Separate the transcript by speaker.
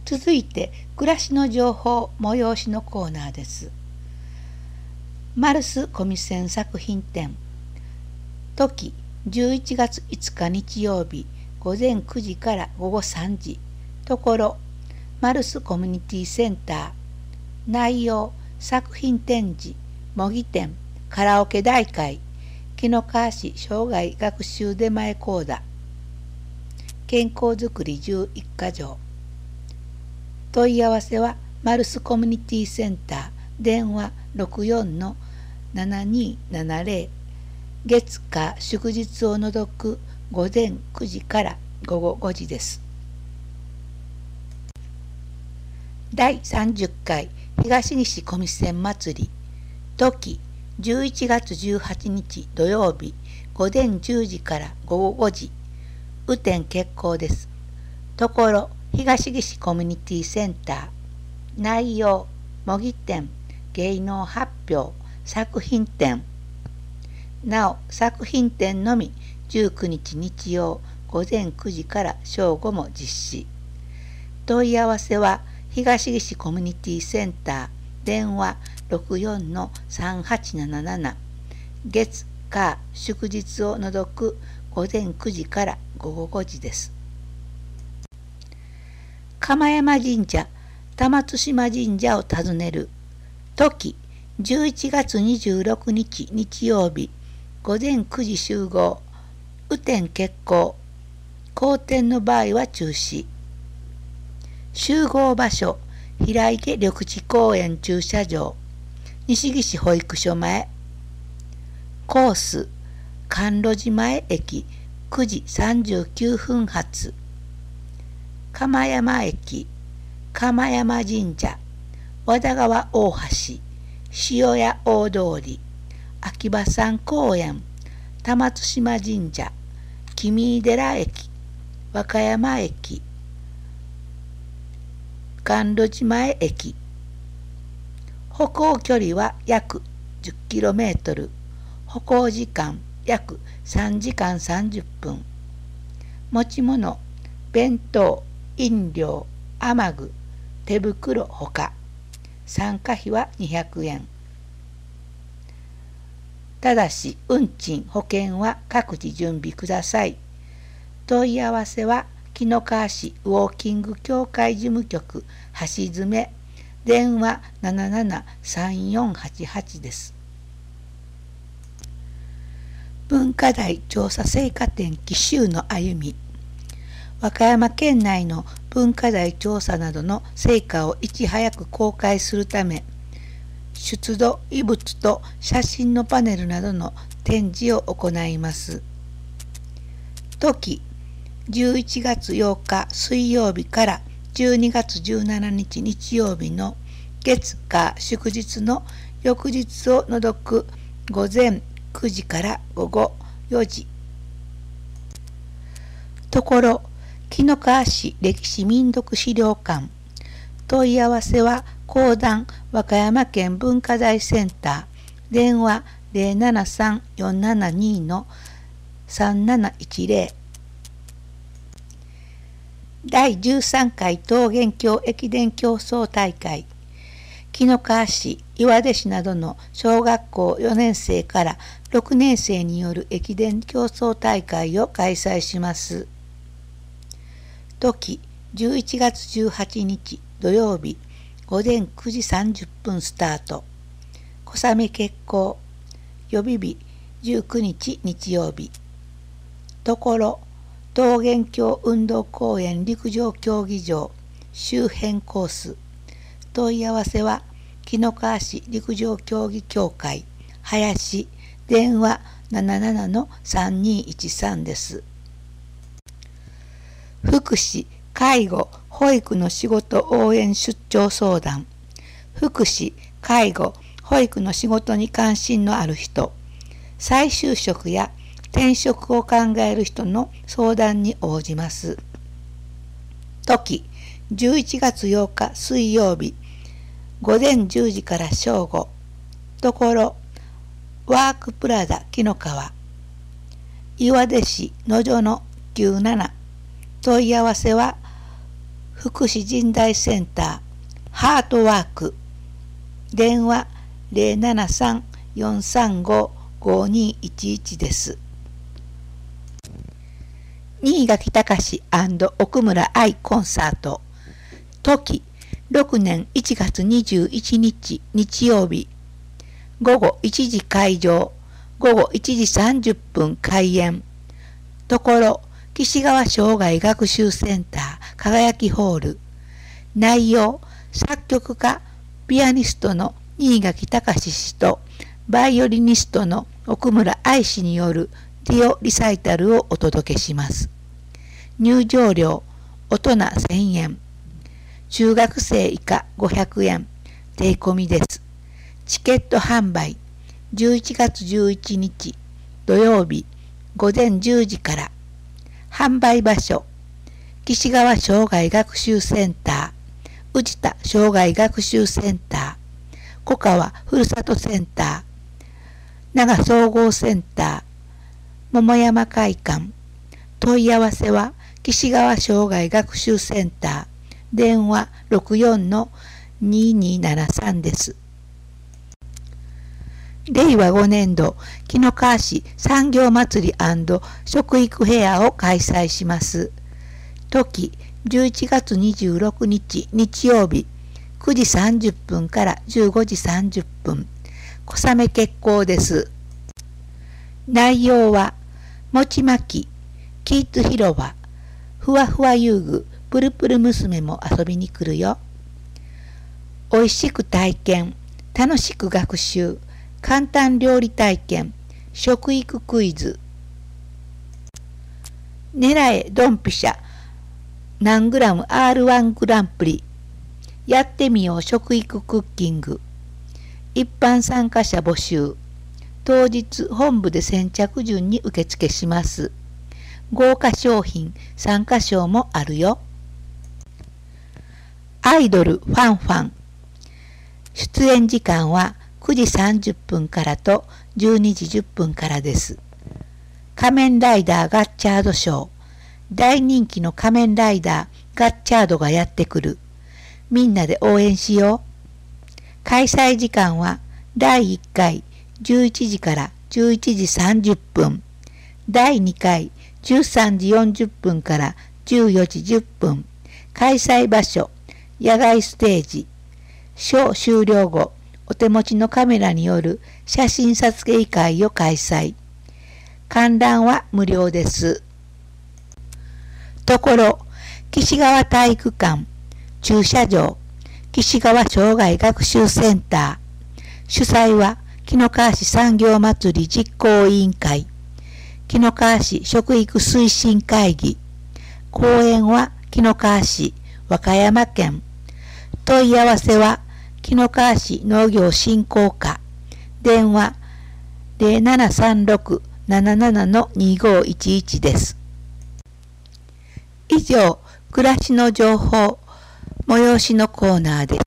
Speaker 1: 続いて暮らしの情報催しのコーナーです。マルスコミセン作品展、時11月5日日曜日午前9時から午後3時、ところマルスコミュニティセンター、内容作品展示、模擬展、カラオケ大会、紀の川市生涯学習出前講座、健康づくり11か条。問い合わせはマルスコミュニティセンター、電話 64-7270、月火祝日を除く午前9時から午後5時です。第30回東西コミセン祭り、時11月18日土曜日午前10時から午後5時、雨天決行です。ところ東岸コミュニティセンター、内容模擬展、芸能発表、作品展。なお作品展のみ19日日曜午前9時から正午も実施。問い合わせは東岸コミュニティセンター、電話 64-3877、月火祝日を除く午前9時から午後5時です。釜山神社、玉津島神社を訪ねる。時11月26日日曜日午前9時集合、雨天決行、好天の場合は中止。集合場所平池緑地公園駐車場、西岸保育所前。コース甘露寺前駅9時39分発。釜山駅、釜山神社、和田川大橋、塩屋大通り、秋葉山公園、玉津島神社、君井寺駅、和歌山駅、甘露寺前駅。歩行距離は約 10km、歩行時間約3時間30分。持ち物、弁当、飲料、雨具、手袋ほか。参加費は200円。ただし運賃、保険は各自準備ください。問い合わせは紀の川市ウォーキング協会事務局橋爪、電話 773488 です。文化財調査成果展紀州の歩み。和歌山県内の文化財調査などの成果をいち早く公開するため、出土遺物と写真のパネルなどの展示を行います。時11月8日水曜日から12月17日日曜日の月火祝日の翌日を除く午前9時から午後4時。ところ紀の川市歴史民俗資料館。問い合わせは公団和歌山県文化財センター、電話 073-472-3710。第13回桃源郷駅伝競争大会。紀の川市、岩出市などの小学校4年生から6年生による駅伝競争大会を開催します。時11月18日土曜日午前9時30分スタート。小雨決行。予備日19日日曜日。ところ桃源郷運動公園陸上競技場周辺コース。問い合わせは紀の川市陸上競技協会林、電話 77-3213 です。福祉、介護、保育の仕事応援出張相談。福祉、介護、保育の仕事に関心のある人、再就職や転職を考える人の相談に応じます。時11月8日水曜日午前10時から正午。ところワークプラザ紀の川。岩出市野所の97。問い合わせは福祉人材センターハートワーク電話 073-435-5211 です。新垣隆奥村愛コンサート時6年1月21日日曜日午後1時会場午後1時30分開演ところ岸川障害学習センター輝きホール内容作曲家ピアニストの新垣隆氏とバイオリニストの奥村愛氏によるデュオリサイタルをお届けします。入場料大人1000円中学生以下500円税込みです。チケット販売11月11日土曜日午前10時から販売場所岸川障害学習センター宇治田障害学習センター小川ふるさとセンター長総合センター桃山会館問い合わせは岸川障害学習センター電話 64-2273 です。令和5年度紀の川市産業まつり&食育フェアを開催します。時11月26日日曜日9時30分から15時30分小雨決行です。内容は餅巻きキッズ広場ふわふわ遊具プルプル娘も遊びに来るよ。おいしく体験楽しく学習簡単料理体験食育クイズ狙えドンピシャ何グラム R1 グランプリやってみよう食育クッキング一般参加者募集当日本部で先着順に受付します。豪華商品参加賞もあるよ。アイドルファンファン出演時間は9時30分からと12時10分からです。仮面ライダーガッチャードショー大人気の仮面ライダーガッチャードがやってくる。みんなで応援しよう。開催時間は第1回11時から11時30分、第2回13時40分から14時10分、開催場所野外ステージ、ショー終了後お手持ちのカメラによる写真撮影会を開催。観覧は無料です。ところ岸川体育館駐車場岸川障害学習センター主催は紀の川市産業まつり実行委員会紀の川市食育推進会議公園は紀の川市和歌山県問い合わせは紀の川市農業振興課電話 0736-77-2511 です。以上、暮らしの情報、催しのコーナーでした。